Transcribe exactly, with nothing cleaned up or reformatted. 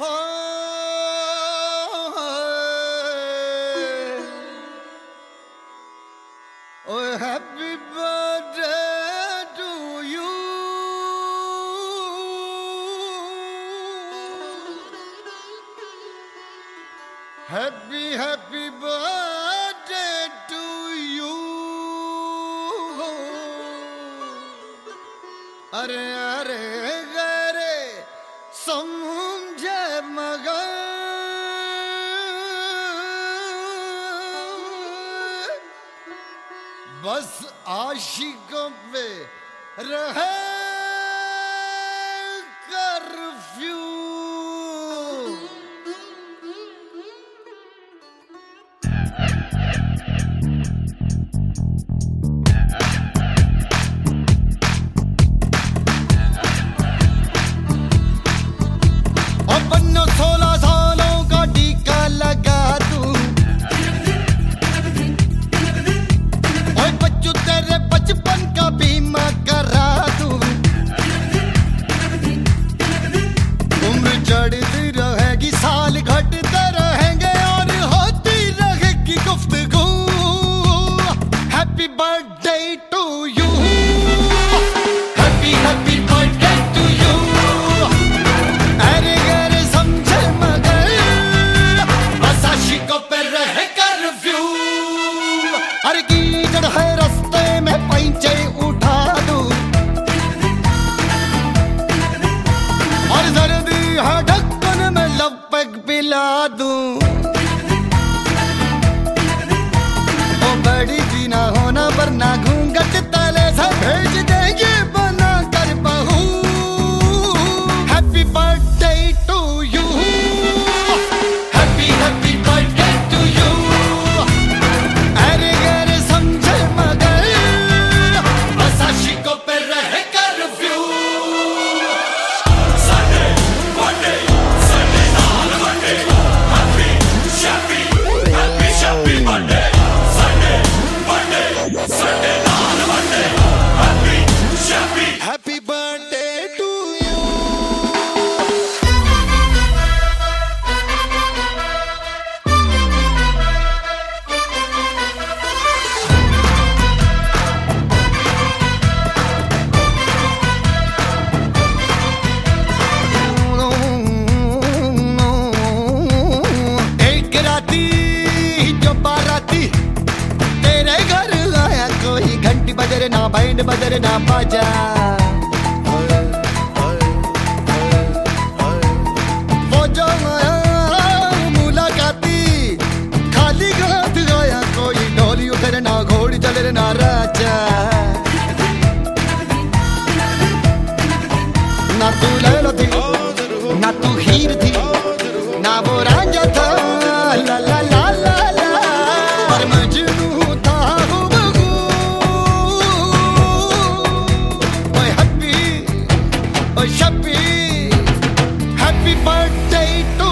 Oh, happy birthday to you. Happy, happy birthday to you. अरे अरे गरे समझे मगर बस आशिकों पे रहे कर्फ्यू। और बन्नो सोलह सालों का टीका लगा दूं, और बच्चों तेरे बचपन का बीमा करा दूं। उम्र चढ़ती रहेगी, साल घटते रहेंगे और होती रहेगी गुफ्तगू। Happy birthday to you, happy happy birthday to you. अरे गरे समझे मगर बस आशिकों पे रहे कर्फ्यू। अरे कीचड़ है रास्ते में पैंचे उठा दूं, और सर्दी है ढक्कन में लपक पिला दूं। ओ बड़ी भी ना होना वरना घूंघट तले से भेज देंगे बना कर बहू। Happy birthday to you, happy happy birthday to you. अरे गरे समझे मगर बस आशिकों पे रहे curfew. Sunday, Monday, Sunday, not Monday. Happy, happy, happy, happy Monday. Sunday, Monday, Sunday, not Monday. Happy, happy. Happy birthday to you. एक राती जो बाराती तेरे घर आया, कोई घंटी बजरे ना बैंड बजरे ना बाजा। वो जो आया मुलाकाती खाली हाथ आया, कोई ढोली उधर ना घोड़ी चले ना राजा। ना तू लैला थी ना तू हीर थी, ना वो रांझा था ला ला ला ला ला, पर मजनू था हुबहू। ओए हैप्पी ओए शप्पी, हैप्पी बर्थडे टू